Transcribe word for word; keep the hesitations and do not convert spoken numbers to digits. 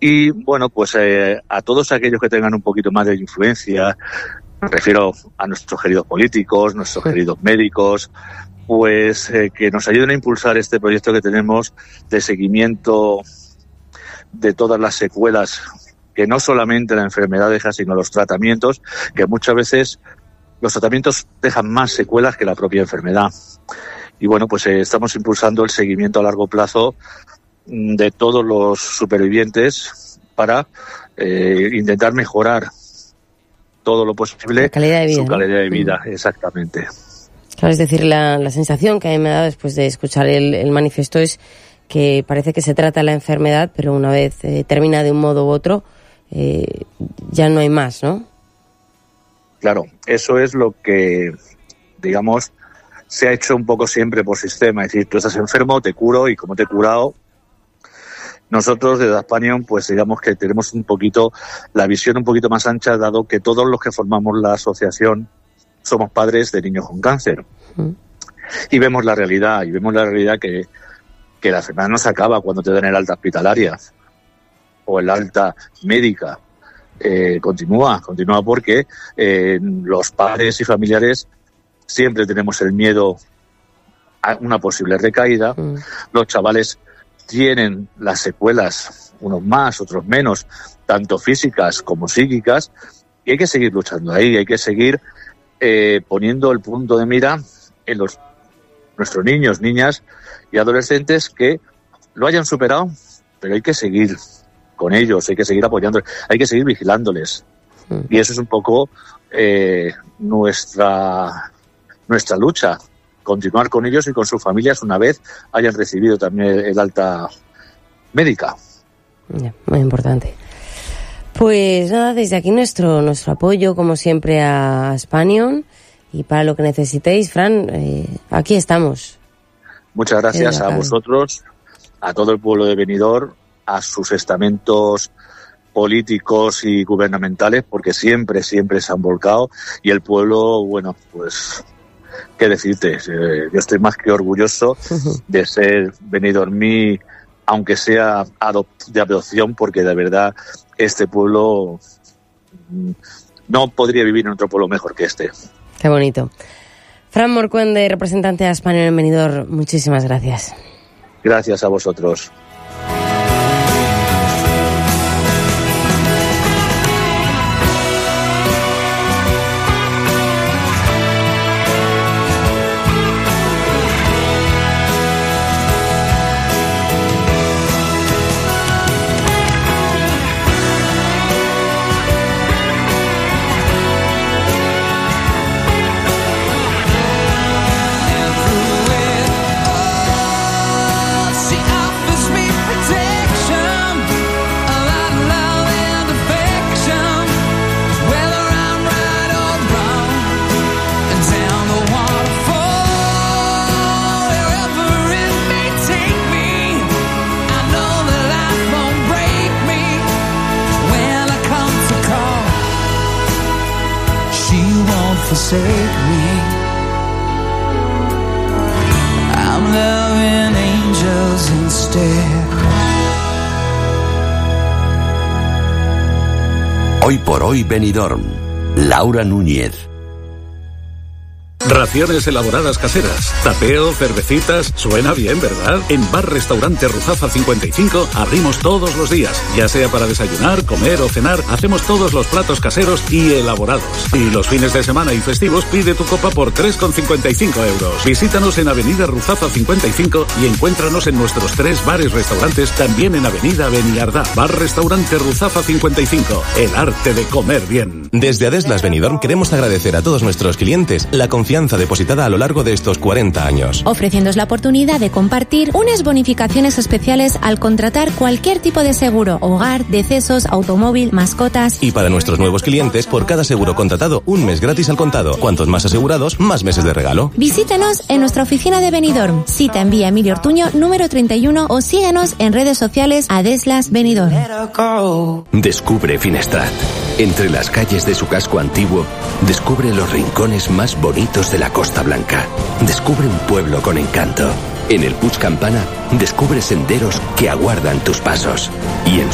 Y bueno, pues eh, a todos aquellos que tengan un poquito más de influencia, me refiero a nuestros queridos políticos, nuestros queridos médicos, pues eh, que nos ayuden a impulsar este proyecto que tenemos de seguimiento de todas las secuelas, que no solamente la enfermedad deja, sino los tratamientos, que muchas veces los tratamientos dejan más secuelas que la propia enfermedad. Y bueno, pues eh, estamos impulsando el seguimiento a largo plazo de todos los supervivientes para eh, intentar mejorar todo lo posible calidad de vida, su calidad de vida, ¿no? Exactamente. Claro, es decir, la, la sensación que a mí me ha dado después de escuchar el, el manifiesto es que parece que se trata la enfermedad, pero una vez eh, termina de un modo u otro, eh, ya no hay más, ¿no? Claro, eso es lo que, digamos, se ha hecho un poco siempre por sistema. Es decir, tú estás enfermo, te curo, y como te he curado, nosotros desde Aspanion, pues digamos que tenemos un poquito la visión un poquito más ancha, dado que todos los que formamos la asociación somos padres de niños con cáncer. Mm. Y vemos la realidad, y vemos la realidad que, que la enfermedad no se acaba cuando te dan el alta hospitalaria o el alta médica. Eh, continúa, continúa porque eh, los padres y familiares siempre tenemos el miedo a una posible recaída. Mm. Los chavales tienen las secuelas, unos más, otros menos, tanto físicas como psíquicas, y hay que seguir luchando ahí, hay que seguir eh, poniendo el punto de mira en los nuestros niños, niñas y adolescentes que lo hayan superado, pero hay que seguir con ellos, hay que seguir apoyándoles, hay que seguir vigilándoles. Mm. Y eso es un poco eh, nuestra nuestra lucha, continuar con ellos y con sus familias una vez hayan recibido también el alta médica. Yeah, muy importante. Pues nada, desde aquí nuestro nuestro apoyo, como siempre, a Aspanion, y para lo que necesitéis, Fran, eh, aquí estamos. Muchas gracias a vosotros, a todo el pueblo de Benidorm, a sus estamentos políticos y gubernamentales, porque siempre, siempre se han volcado, y el pueblo, bueno, pues qué decirte, eh, yo estoy más que orgulloso uh-huh. de ser benidormí, aunque sea adop- de adopción, porque de verdad este pueblo no podría vivir en otro pueblo mejor que este. Qué bonito. Fran Morcuende, representante de Aspanion en Benidorm, muchísimas gracias. Gracias a vosotros. forsake me. I'm loving angels instead. Hoy por hoy Benidorm. Laura Núñez. Raciones elaboradas caseras, tapeo, cervecitas, suena bien, ¿verdad? En Bar Restaurante Ruzafa cincuenta y cinco abrimos todos los días, ya sea para desayunar, comer o cenar, hacemos todos los platos caseros y elaborados. Y los fines de semana y festivos pide tu copa por tres con cincuenta y cinco euros. Visítanos en Avenida Ruzafa cincuenta y cinco y encuéntranos en nuestros tres bares restaurantes, también en Avenida Beniardá. Bar Restaurante Ruzafa cincuenta y cinco, el arte de comer bien. Desde Adeslas Benidorm queremos agradecer a todos nuestros clientes la confianza depositada a lo largo de estos cuarenta años. Ofreciéndoos la oportunidad de compartir unas bonificaciones especiales al contratar cualquier tipo de seguro: hogar, decesos, automóvil, mascotas. Y para nuestros nuevos clientes, por cada seguro contratado, un mes gratis al contado. Cuantos más asegurados, más meses de regalo. Visítenos en nuestra oficina de Benidorm, Cita en Vía Emilio Ortuño, número treinta y uno, o síguenos en redes sociales Adeslas Benidorm. Descubre Finestrat. Entre las calles de su casco antiguo, descubre los rincones más bonitos de la Costa Blanca. Descubre un pueblo con encanto. En el Puig Campana, descubre senderos que aguardan tus pasos. Y en